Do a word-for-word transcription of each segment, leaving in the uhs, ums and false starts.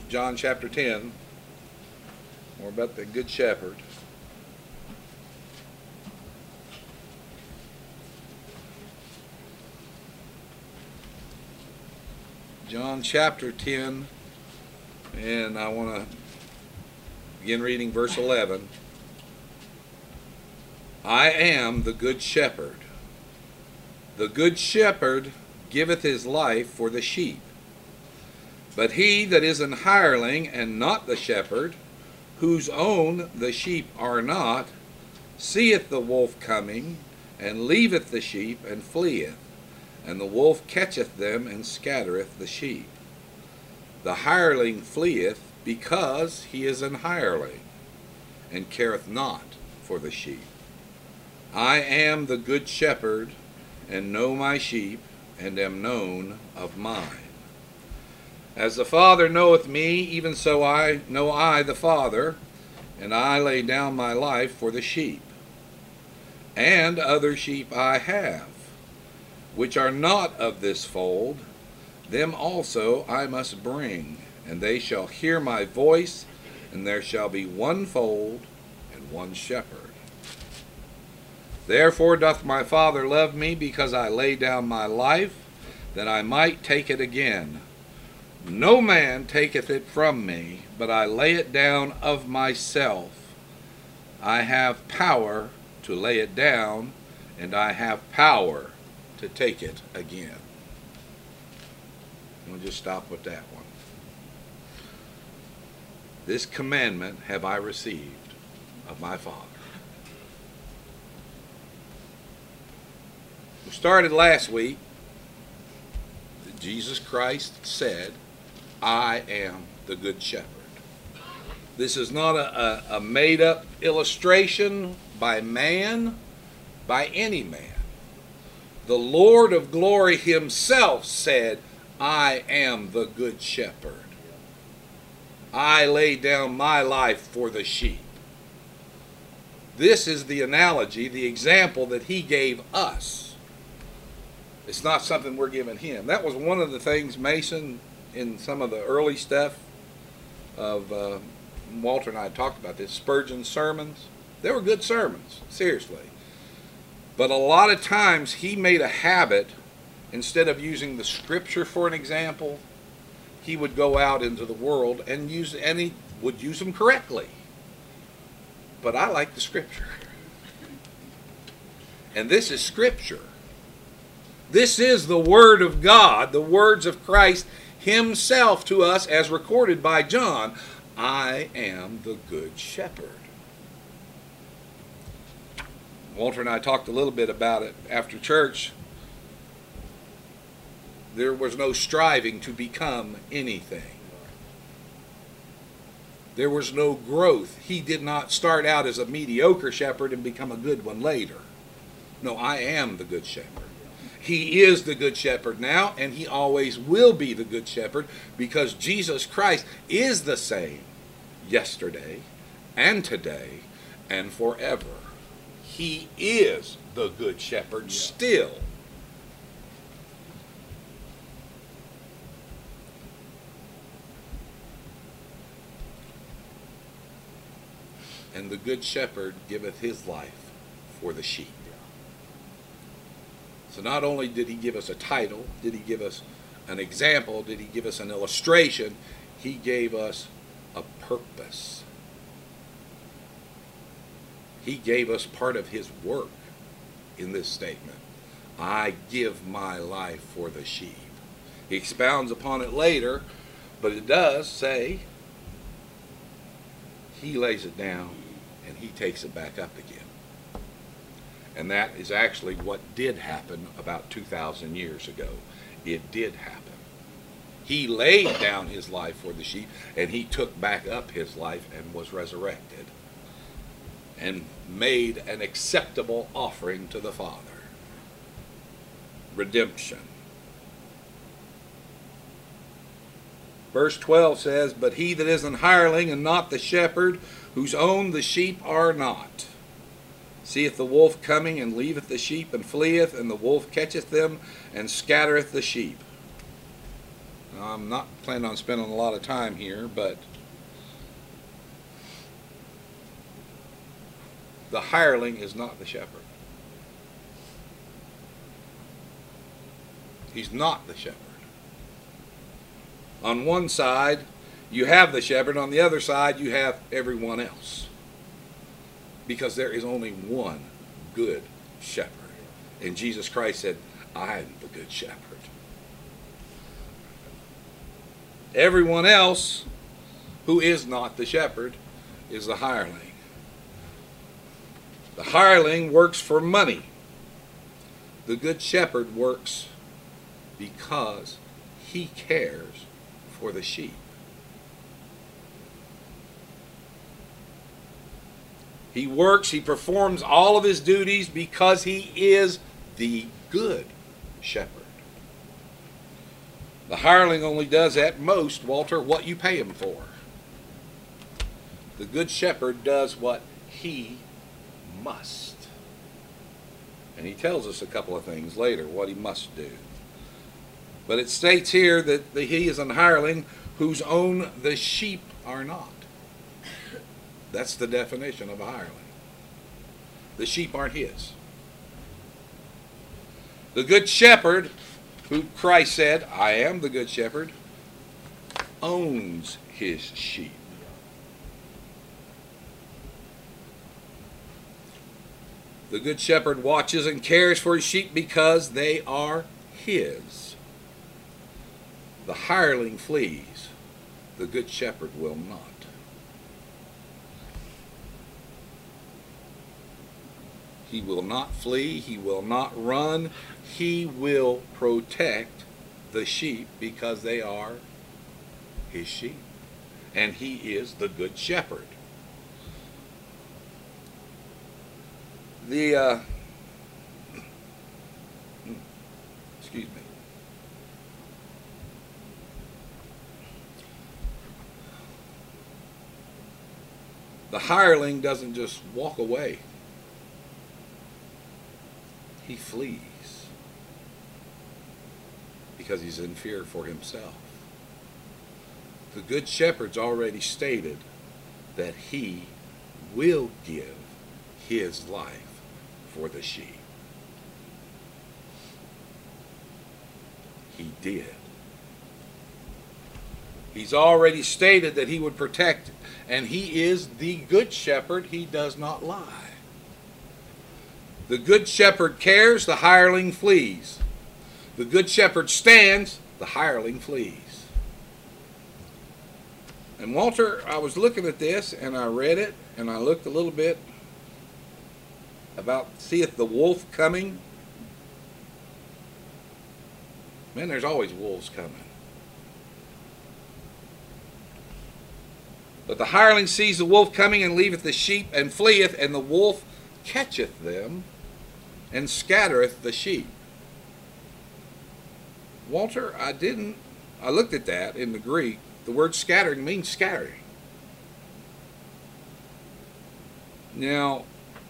John chapter ten, more about the Good Shepherd. John chapter ten, and I want to begin reading verse eleven. I am the good shepherd. The good shepherd giveth his life for the sheep. But he that is an hireling and not the shepherd, whose own the sheep are not, seeth the wolf coming, and leaveth the sheep, and fleeth. And the wolf catcheth them, and scattereth the sheep. The hireling fleeth, because he is an hireling, and careth not for the sheep. I am the good shepherd, and know my sheep, and am known of mine. As the Father knoweth me, even so I know I the Father, and I lay down my life for the sheep. And other sheep I have, which are not of this fold, them also I must bring, and they shall hear my voice, and there shall be one fold and one shepherd. Therefore doth my Father love me, because I lay down my life, that I might take it again. No man taketh it from me, but I lay it down of myself. I have power to lay it down, and I have power to take it again. We'll just stop with that one. This commandment have I received of my Father. We started last week that Jesus Christ said, I am the good shepherd. This is not a, a, a made-up illustration by man, by any man. The Lord of glory himself said, I am the good shepherd. I lay down my life for the sheep. This is the analogy, the example that he gave us. It's not something we're giving him. That was one of the things Mason, in some of the early stuff of uh, Walter and I talked about this, Spurgeon's sermons. They were good sermons, seriously. But a lot of times he made a habit, instead of using the scripture for an example, he would go out into the world and use, and he would use them correctly. But I like the scripture. And this is scripture. This is the Word of God, the words of Christ himself to us as recorded by John. I am the good shepherd. Walter and I talked a little bit about it after church. There was no striving to become anything. There was no growth. He did not start out as a mediocre shepherd and become a good one later. No, I am the good shepherd. He is the good shepherd now, and he always will be the good shepherd, because Jesus Christ is the same yesterday and today and forever. He is the good shepherd still. And the good shepherd giveth his life for the sheep. So not only did he give us a title, did he give us an example, did he give us an illustration, he gave us a purpose. He gave us part of his work in this statement. I give my life for the sheep. He expounds upon it later, but it does say he lays it down and he takes it back up again. And that is actually what did happen about two thousand years ago. It did happen. He laid down his life for the sheep, and he took back up his life and was resurrected and made an acceptable offering to the Father. Redemption. Verse twelve says, but he that is an hireling and not the shepherd, whose own the sheep are not, seeth the wolf coming, and leaveth the sheep, and fleeth, and the wolf catcheth them, and scattereth the sheep. I'm not planning on spending a lot of time here, but the hireling is not the shepherd. He's not the shepherd. On one side, you have the shepherd. On the other side, you have everyone else. Because there is only one good shepherd. And Jesus Christ said, I am the good shepherd. Everyone else who is not the shepherd is the hireling. The hireling works for money. The good shepherd works because he cares for the sheep. He works, he performs all of his duties because he is the good shepherd. The hireling only does at most, Walter, what you pay him for. The good shepherd does what he must. And he tells us a couple of things later, what he must do. But it states here that the, he is an hireling whose own the sheep are not. That's the definition of a hireling. The sheep aren't his. The good shepherd, who Christ said, I am the good shepherd, owns his sheep. The good shepherd watches and cares for his sheep because they are his. The hireling flees. The good shepherd will not. He will not flee. He will not run. He will protect the sheep because they are his sheep. And he is the good shepherd. The, uh, excuse me. The hireling doesn't just walk away. He flees because he's in fear for himself. The good shepherd's already stated that he will give his life for the sheep. He did. He's already stated that he would protect, and he is the good shepherd. He does not lie. The good shepherd cares, the hireling flees. The good shepherd stands, the hireling flees. And Walter, I was looking at this, and I read it, and I looked a little bit about, seeth the wolf coming. Man, there's always wolves coming. But the hireling sees the wolf coming and leaveth the sheep and fleeth, and the wolf catcheth them and scattereth the sheep. Walter, I didn't, I looked at that in the Greek. The word scattering means scattering. Now,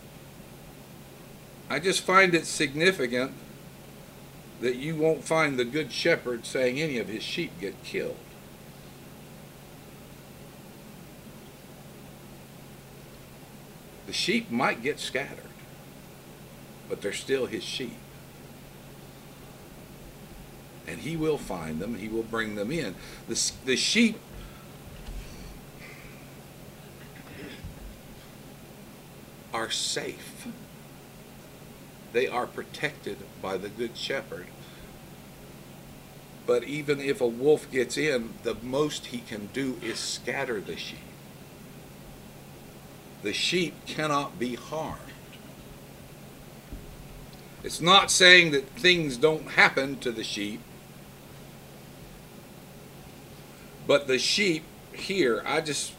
I just find it significant that you won't find the good shepherd saying any of his sheep get killed. The sheep might get scattered, but they're still his sheep. And he will find them, he will bring them in. The, the sheep are safe. They are protected by the good shepherd. But even if a wolf gets in, the most he can do is scatter the sheep. The sheep cannot be harmed. It's not saying that things don't happen to the sheep, but the sheep here, I just,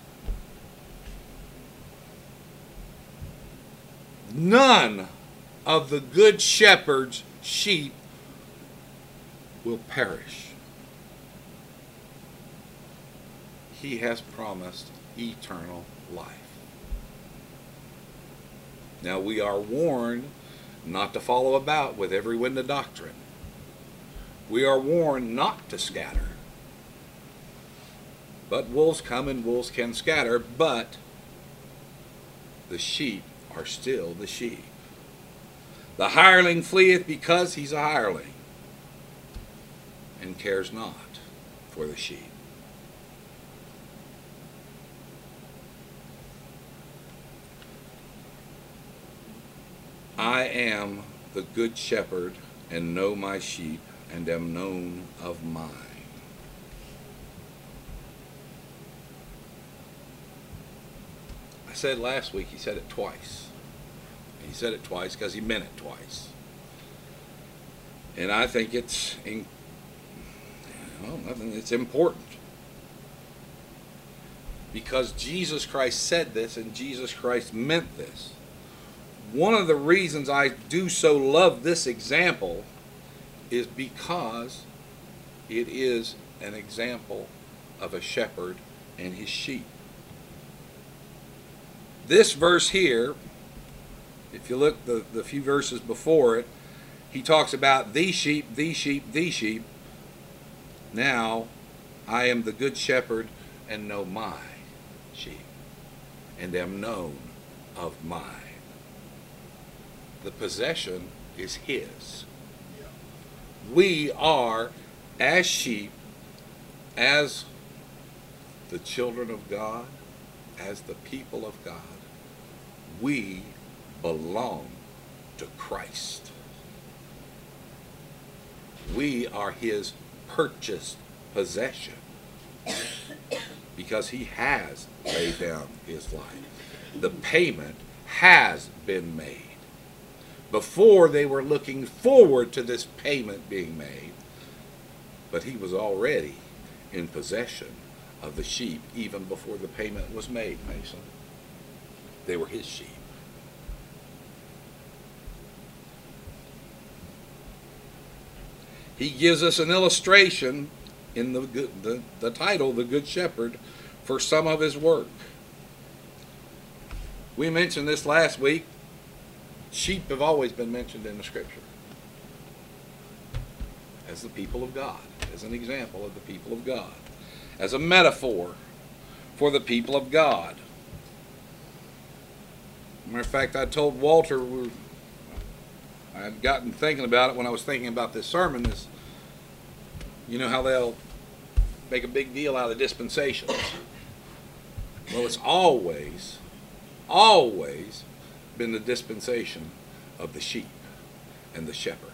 none of the good shepherd's sheep will perish. He has promised eternal life. Now we are warned not to follow about with every wind of doctrine. We are warned not to scatter. But wolves come and wolves can scatter, but the sheep are still the sheep. The hireling fleeth because he's a hireling, and cares not for the sheep. I am the good shepherd, and know my sheep, and am known of mine. I said last week, he said it twice. He said it twice because he meant it twice. And I think it's, in, well, I think it's important. Because Jesus Christ said this, and Jesus Christ meant this. One of the reasons I do so love this example is because it is an example of a shepherd and his sheep. This verse here, if you look the, the few verses before it, he talks about these sheep, these sheep, these sheep. Now, I am the good shepherd and know my sheep, and am known of mine. The possession is his. We are, as sheep, as the children of God, as the people of God, we belong to Christ. We are his purchased possession because he has laid down his life. The payment has been made. Before, they were looking forward to this payment being made, but he was already in possession of the sheep even before the payment was made, Mason. They were his sheep. He gives us an illustration in the, the, the title, The Good Shepherd, for some of his work. We mentioned this last week. Sheep have always been mentioned in the Scripture as the people of God, as an example of the people of God, as a metaphor for the people of God. Matter of fact, I told Walter, I had gotten thinking about it when I was thinking about this sermon, is, you know how they'll make a big deal out of dispensations. Well, it's always, always been the dispensation of the sheep and the shepherd,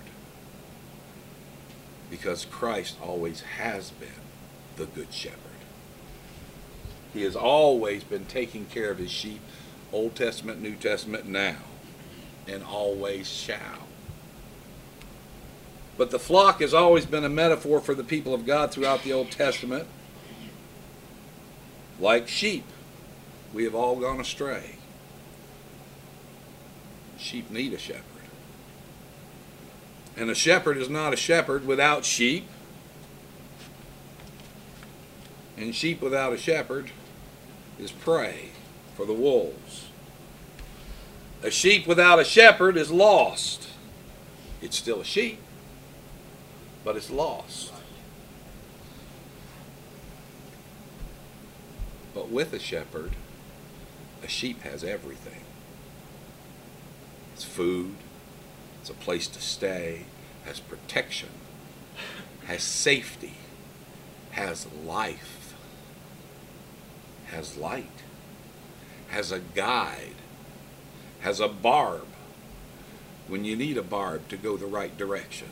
because Christ always has been the good shepherd. He has always been taking care of his sheep, Old Testament, New Testament, now, and always shall. But the flock has always been a metaphor for the people of God throughout the Old Testament. Like sheep, we have all gone astray. Sheep need a shepherd. And a shepherd is not a shepherd without sheep. And sheep without a shepherd is prey for the wolves. A sheep without a shepherd is lost. It's still a sheep, but it's lost. But with a shepherd, a sheep has everything. It's food, it's a place to stay, has protection, has safety, has life, has light, has a guide, has a barb when you need a barb to go the right direction.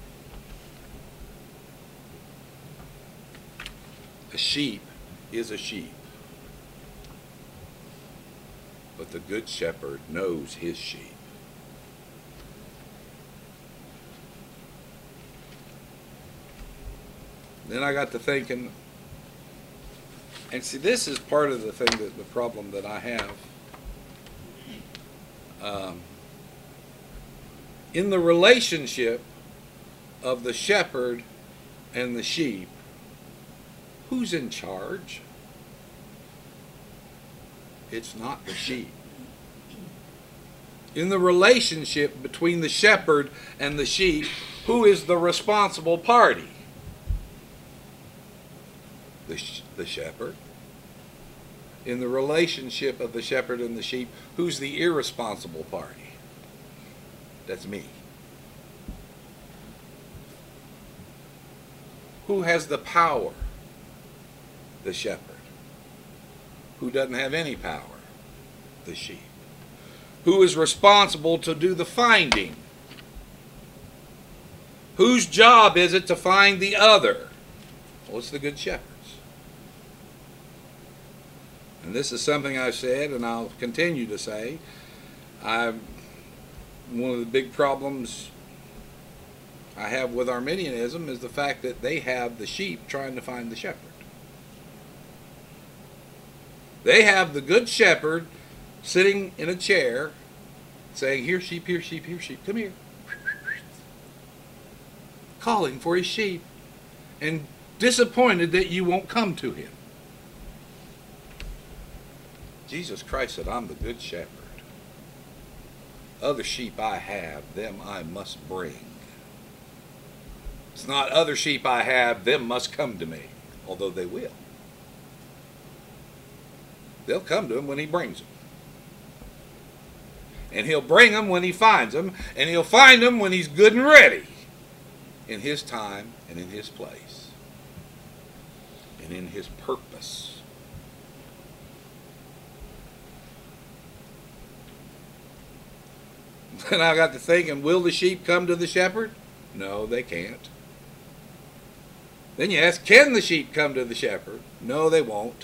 A sheep is a sheep, but the good shepherd knows his sheep. Then I got to thinking, and see, this is part of the thing, that the problem that I have. Um, in the relationship of the shepherd and the sheep, who's in charge? It's not the sheep. In the relationship between the shepherd and the sheep, who is the responsible party? The, sh the shepherd. In the relationship of the shepherd and the sheep, who's the irresponsible party? That's me. Who has the power? The shepherd. Who doesn't have any power? The sheep. Who is responsible to do the finding? Whose job is it to find the other? Well, it's the good shepherd's. And this is something I've said, and I'll continue to say. I'm, one of the big problems I have with Arminianism is the fact that they have the sheep trying to find the shepherd. They have the good shepherd sitting in a chair saying, here sheep, here sheep, here sheep, come here. Calling for his sheep and disappointed that you won't come to him. Jesus Christ said, I'm the good shepherd. Other sheep I have, them I must bring. It's not other sheep I have, them must come to me, although they will. They'll come to him when he brings them. And he'll bring them when he finds them, and he'll find them when he's good and ready, in his time and in his place, and in his purpose. And I got to thinking, will the sheep come to the shepherd? No, they can't. Then you ask, can the sheep come to the shepherd? No, they won't.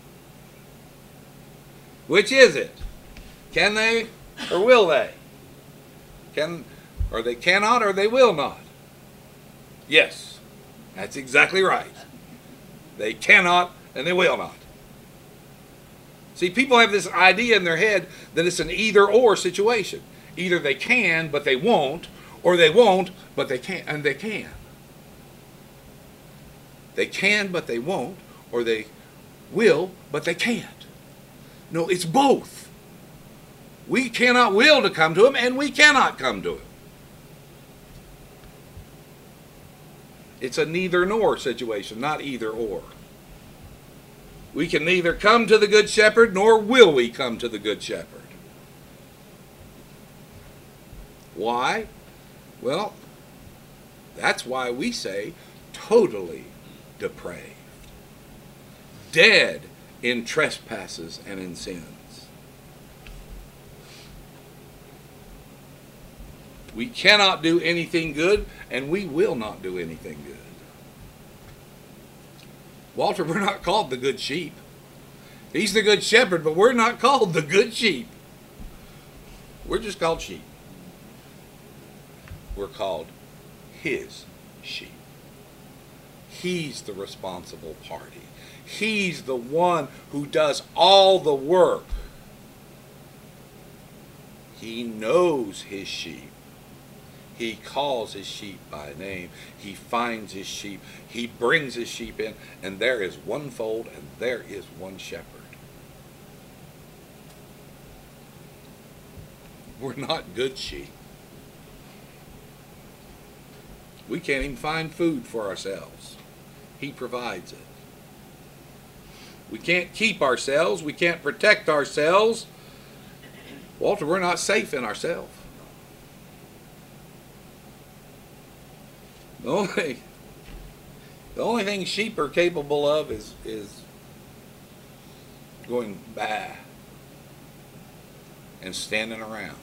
Which is it? Can they or will they? Can, or they cannot or they will not? Yes, that's exactly right. They cannot and they will not. See, people have this idea in their head that it's an either-or situation. Either they can, but they won't, or they won't, but they can, and they can. They can, but they won't, or they will, but they can't. No, it's both. We cannot will to come to him, and we cannot come to him. It's a neither nor situation, not either or. We can neither come to the good shepherd, nor will we come to the good shepherd. Why? Well, that's why we say totally depraved, dead in trespasses and in sins. We cannot do anything good, and we will not do anything good. Walter, we're not called the good sheep. He's the good shepherd, but we're not called the good sheep. We're just called sheep. We're called his sheep. He's the responsible party. He's the one who does all the work. He knows his sheep. He calls his sheep by name. He finds his sheep. He brings his sheep in, and there is one fold and there is one shepherd. We're not good sheep. We can't even find food for ourselves. He provides it. We can't keep ourselves. We can't protect ourselves. Walter, we're not safe in ourselves. The only, the only thing sheep are capable of is, is going bah and standing around.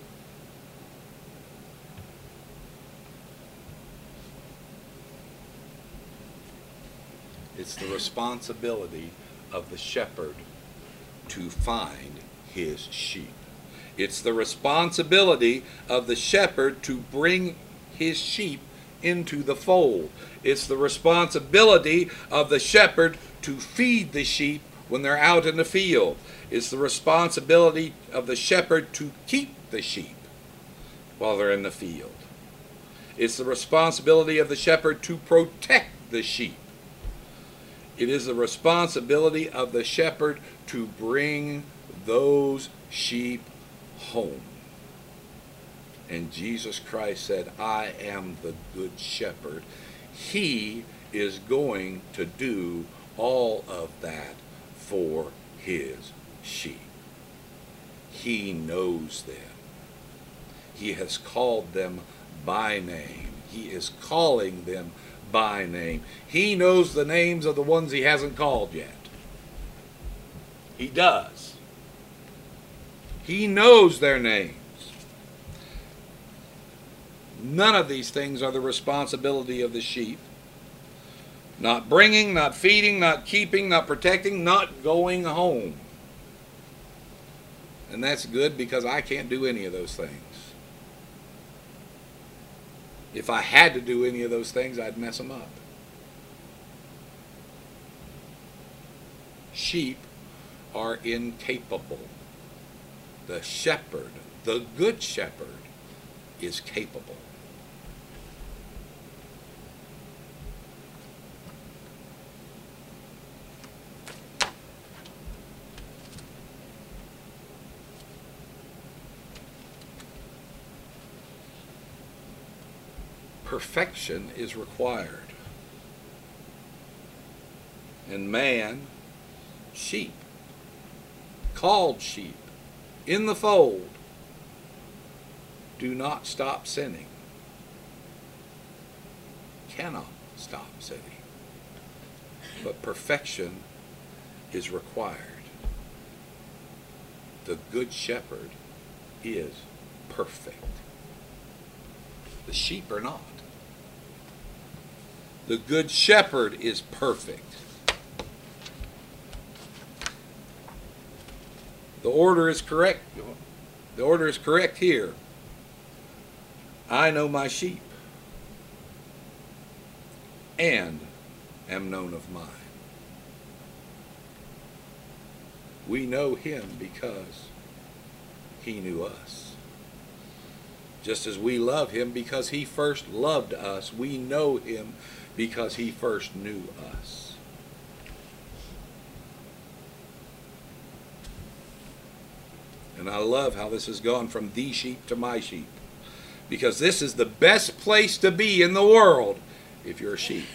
It's the responsibility of the shepherd to find his sheep. It's the responsibility of the shepherd to bring his sheep into the fold. It's the responsibility of the shepherd to feed the sheep when they're out in the field. It's the responsibility of the shepherd to keep the sheep while they're in the field. It's the responsibility of the shepherd to protect the sheep. It is the responsibility of the shepherd to bring those sheep home. And Jesus Christ said, I am the good shepherd. He is going to do all of that for his sheep. He knows them. He has called them by name. He is calling them by name. He knows the names of the ones he hasn't called yet. He does. He knows their names. None of these things are the responsibility of the sheep. Not bringing, not feeding, not keeping, not protecting, not going home. And that's good because I can't do any of those things. If I had to do any of those things, I'd mess them up. Sheep are incapable. The shepherd, the good shepherd, is capable. Perfection is required. And man, sheep, called sheep, in the fold, do not stop sinning. Cannot stop sinning. But perfection is required. The good shepherd is perfect. The sheep are not. The good shepherd is perfect. The order is correct. The order is correct here. I know my sheep and am known of mine. We know him because he knew us. Just as we love him because he first loved us, we know him because he first knew us. And I love how this has gone from the sheep to my sheep, because this is the best place to be in the world if you're a sheep,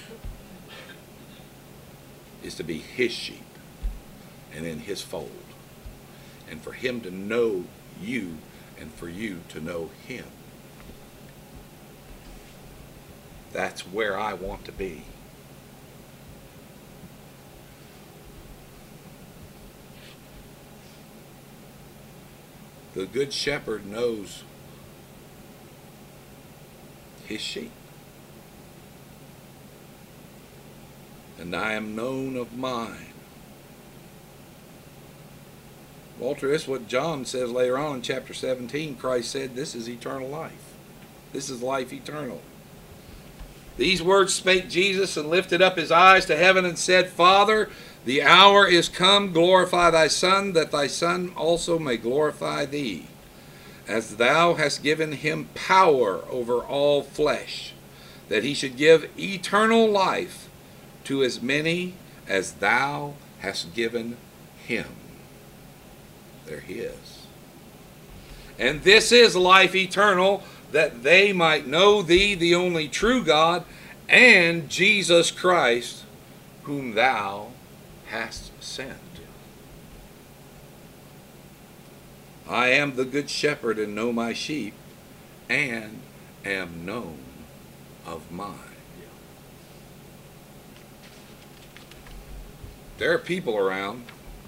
is to be his sheep and in his fold, and for him to know you and for you to know him. That's where I want to be. The good shepherd knows his sheep. And I am known of mine. Walter, this is what John says later on in chapter seventeen. Christ said, this is eternal life. This is life eternal. These words spake Jesus, and lifted up his eyes to heaven, and said, Father, the hour is come, glorify thy Son, that thy Son also may glorify thee, as thou hast given him power over all flesh, that he should give eternal life to as many as thou hast given him. They're his. And this is life eternal, that they might know thee, the only true God, and Jesus Christ, whom thou hast sent. I am the good shepherd, and know my sheep, and am known of mine. There are people around.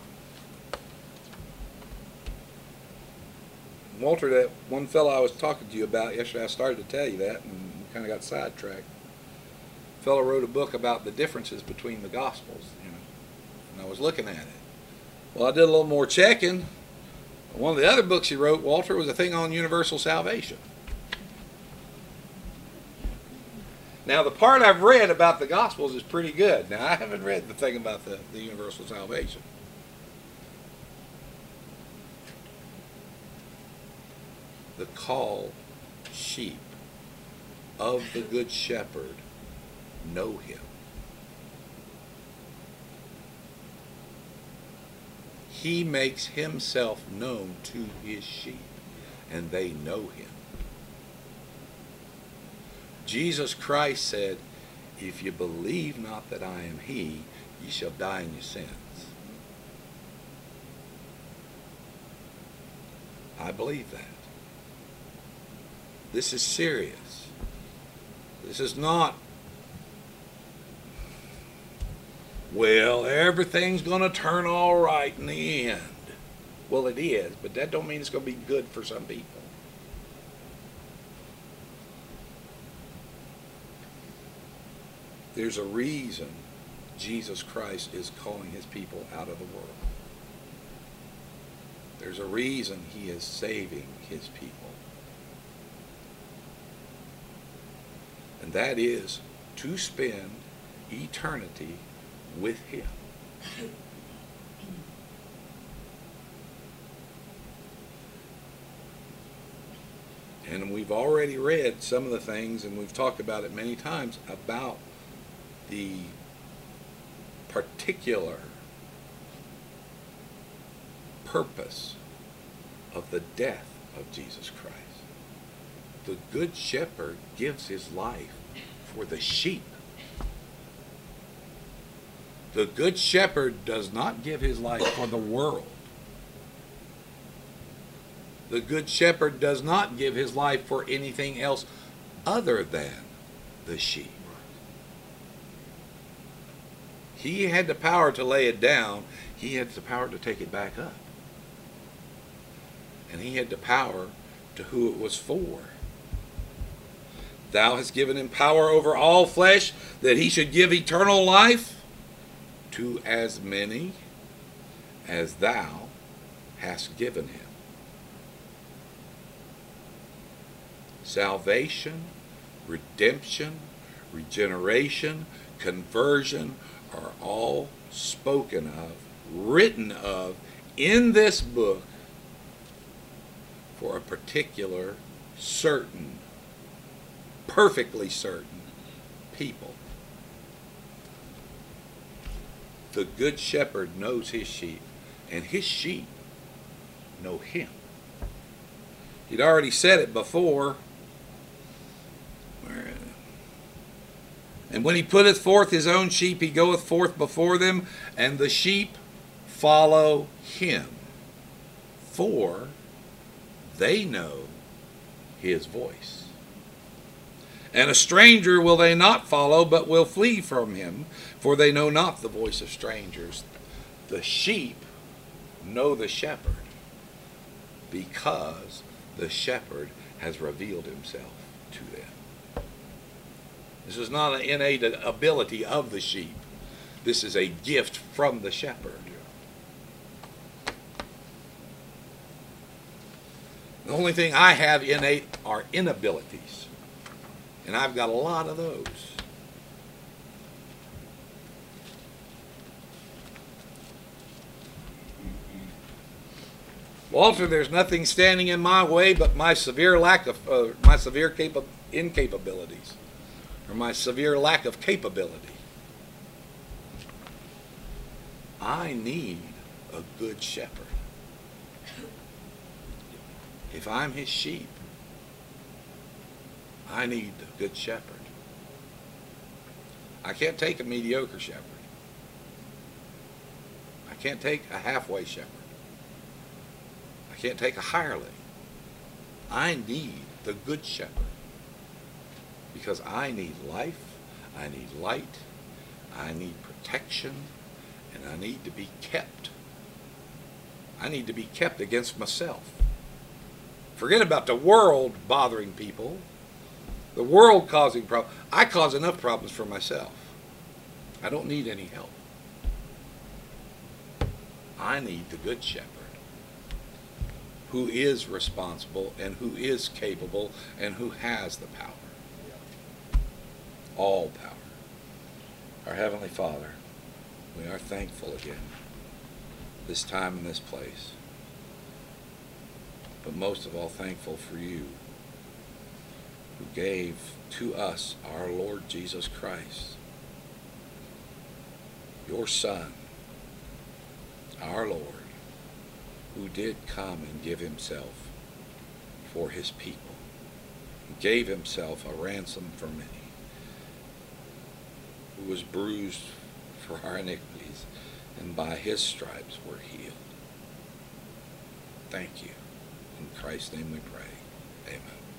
Walter, that one fellow I was talking to you about yesterday, I started to tell you that and kind of got sidetracked. A fellow wrote a book about the differences between the Gospels, you know, and I was looking at it. Well, I did a little more checking. One of the other books he wrote, Walter, was a thing on universal salvation. Now, the part I've read about the Gospels is pretty good. Now, I haven't read the thing about the, the universal salvation. The called sheep of the good shepherd know him. He makes himself known to his sheep, and they know him. Jesus Christ said, if you believe not that I am he, ye shall die in your sins. I believe that. This is serious. This is not, well, everything's going to turn all right in the end. Well, it is, but that don't mean it's going to be good for some people. There's a reason Jesus Christ is calling his people out of the world. There's a reason he is saving his people. And that is to spend eternity with him. And we've already read some of the things, and we've talked about it many times, about the particular purpose of the death of Jesus Christ. The Good Shepherd gives his life for the sheep. The Good Shepherd does not give his life for the world. The Good Shepherd does not give his life for anything else other than the sheep. He had the power to lay it down. He had the power to take it back up. And he had the power to who it was for. Thou hast given him power over all flesh, that he should give eternal life to as many as thou hast given him. Salvation, redemption, regeneration, conversion are all spoken of, written of in this book for a particular, certain, perfectly certain people. The Good Shepherd knows his sheep, and his sheep know him. He'd already said it before. And when he putteth forth his own sheep, he goeth forth before them, and the sheep follow him, for they know his voice. And a stranger will they not follow, but will flee from him, for they know not the voice of strangers. The sheep know the shepherd, because the shepherd has revealed himself to them. This is not an innate ability of the sheep. This is a gift from the shepherd. The only thing I have innate are inabilities. And I've got a lot of those. Walter, there's nothing standing in my way but my severe lack of, uh, my severe capa- incapabilities. Or my severe lack of capability. I need a good shepherd. If I'm his sheep, I need a good shepherd. I can't take a mediocre shepherd. I can't take a halfway shepherd. I can't take a hireling. I need the good shepherd. Because I need life, I need light, I need protection, and I need to be kept. I need to be kept against myself. Forget about the world bothering people, the world causing problems. I cause enough problems for myself. I don't need any help. I need the Good Shepherd, who is responsible and who is capable and who has the power. All power. Our Heavenly Father, we are thankful again this time in this place, but most of all thankful for you, who gave to us our Lord Jesus Christ, your Son, our Lord, who did come and give himself for his people. He gave himself a ransom for many, who was bruised for our iniquities, and by his stripes we're healed. Thank you. In Christ's name we pray. Amen.